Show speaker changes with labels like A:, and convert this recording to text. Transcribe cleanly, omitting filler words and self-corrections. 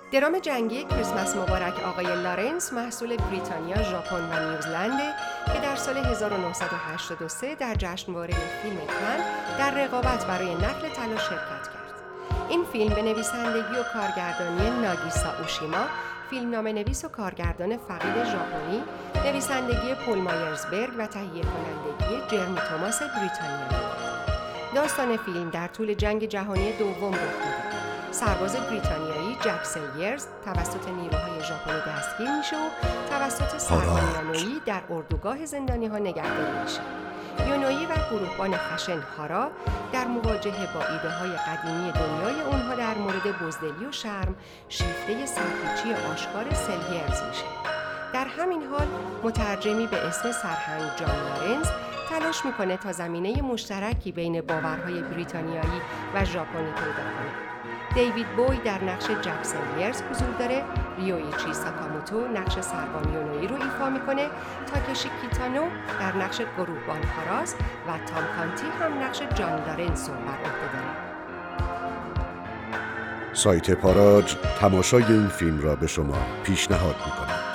A: درام جنگی کریسمس مبارک آقای لارنس محصول بریتانیا، ژاپن و نیوزلنده که در سال 1983 در جشنواره فیلم کن در رقابت برای نقل طلا شرکت کرد. این فیلم به نویسندگی و کارگردانی ناگیسا اوشیما، فیلمنامه‌نویس و کارگردان فقید ژاپنی، نویسندگی پل مایرزبرگ و تهیه کنندگی جرمی توماس بریتانیایی. داستان فیلم در طول جنگ جهانی دوم رخ می‌دهد. سرباز بریتانیایی جک سیلرز توسط نیروهای ژاپنی دستگیر میشه و توسط سرباز یانویی در اردوگاه زندانی‌ها نگهداری میشه. یونویی و گروهبان خشن هارا در مواجهه با ایده‌های قدیمی دنیای اونها در مورد بزدلی و شرم شیفته سرپیچی آشکار سیلرز میشه. در همین حال مترجمی به اسم سرهنگ جان لارنز تلاش میکنه تا زمینه مشترکی بین باورهای بریتانیایی و ژاپنی پیدا کنه. دیوید بوی در نقش جک سیلرز حضور داره، ریویچی ساکاموتو نقش سربان یونویی رو ایفا میکنه، تاکشی کیتانو در نقش گروهبان هاراس و تام کانتی هم نقش جان لارنز رو بر عهده داره.
B: سایت پاراج تماشای این فیلم را به شما پیشنهاد می‌کند.